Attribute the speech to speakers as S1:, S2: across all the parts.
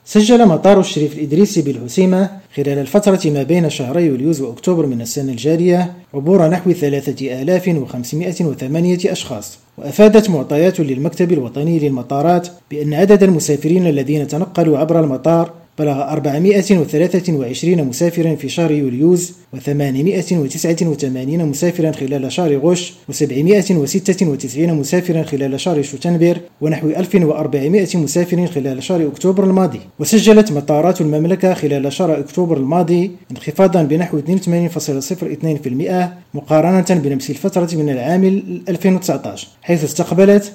S1: سجل مطار الشريف الإدريسي بالهسيمة خلال الفترة ما بين شهري يوليوز وأكتوبر من السنة الجارية عبور نحو 3508 أشخاص. وأفادت معطيات للمكتب الوطني للمطارات بأن عدد المسافرين الذين تنقلوا عبر المطار بلغ 423 مسافرا في شهر يوليوز و889 مسافرا خلال شهر غش و796 مسافرا خلال شهر شتنبر ونحو 1400 مسافر خلال شهر أكتوبر الماضي. وسجلت مطارات المملكة خلال شهر أكتوبر الماضي انخفاضا بنحو 82.02% مقارنة بنفس الفترة من العام 2019، حيث استقبلت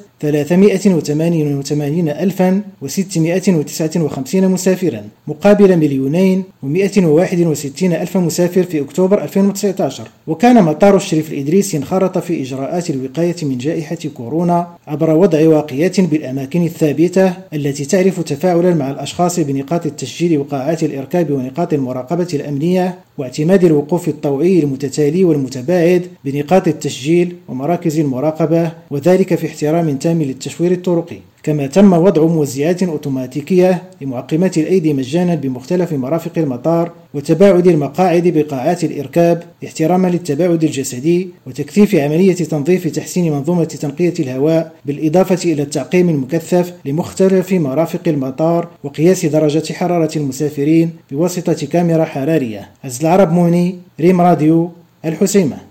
S1: 388,659 مسافرا مقابل 2,161,000 مسافر في أكتوبر 2019. وكان مطار الشريف الإدريسي انخرط في إجراءات الوقاية من جائحة كورونا عبر وضع واقيات بالأماكن الثابتة التي تعرف تفاعلا مع الأشخاص بنقاط التسجيل وقاعات الإركاب ونقاط المراقبة الأمنية، واعتماد الوقوف الطوعي المتتالي والمتباعد بنقاط التسجيل ومراكز المراقبة، وذلك في احترام تام للتشوير الطرقي. كما تم وضع موزعات أوتوماتيكية لمعقمات الأيدي مجانا بمختلف مرافق المطار، وتباعد المقاعد بقاعات الإركاب احتراما للتباعد الجسدي، وتكثيف عملية تنظيف تحسين منظومة تنقية الهواء، بالإضافة إلى التعقيم المكثف لمختلف مرافق المطار وقياس درجة حرارة المسافرين بواسطة كاميرا حرارية. عز العرب موني، ريم راديو، الحسيمة.